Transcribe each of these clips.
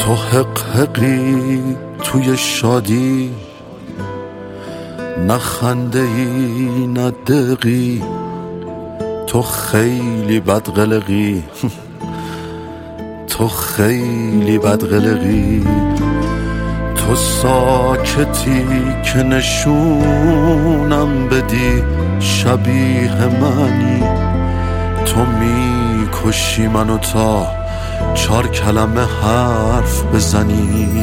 تو حقی توی شادی، نه خنده ای نه دقی، تو خیلی بدقلقی تو خیلی بدقلقی. تو ساکتی که نشونم بدی شبیه منی، تو میکشی منو تا 4 کلمه حرف بزنی.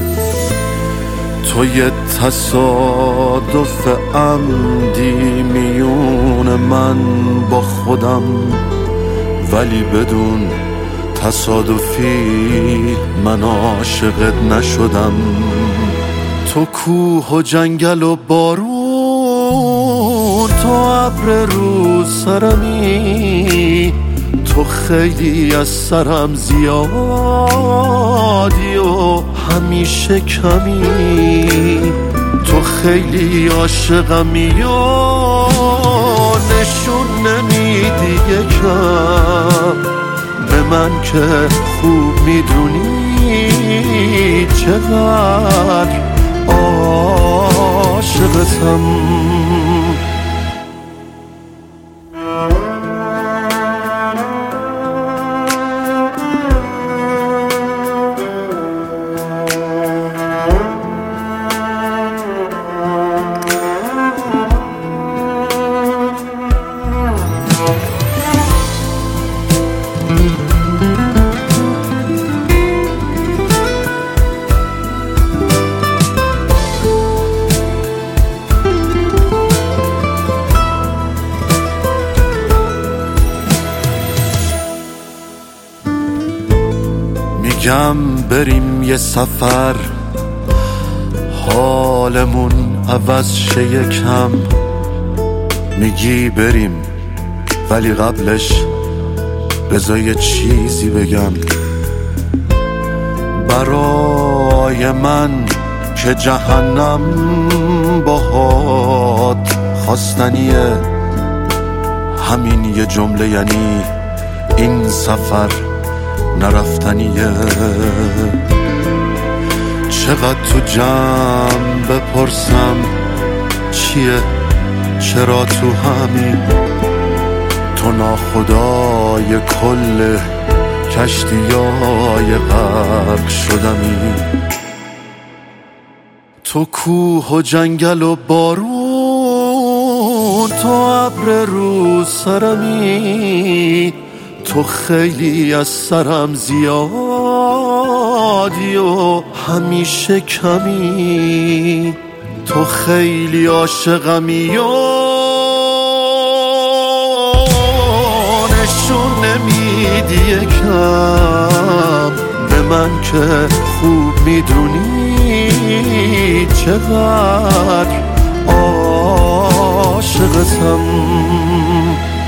تو یه تصادف عمدی میون من با خودم، ولی بدون تصادفی من عاشقت نشدم. تو کوه و جنگل و بارون، تو ابر رو سرمی، تو خیلی از سرم زیادی و همیشه کمی. تو خیلی عاشقمی و نشون نمیدی یکم به من که خوب میدونی چقدر عاشقتم. میگم بریم یه سفر، حالمون عوض شه یکم. میگی بریم ولی قبلش بذار یه چیزی بگم. برای من که جهنم باهات خواستنیه، همین یه جمله یعنی این سفر نرفتنیه. چقدر تو جمع بپرسم چیه چرا تو همین، تو ناخدای کل کشتیای غرق شدمی. تو کوه و جنگل و بارون، تو ابر رو سرمی، تو خیلی از سرم زیادی و همیشه کمی. تو خیلی عاشقمی و نشون نمیدی یکم به من که خوب میدونی چقدر عاشقتم.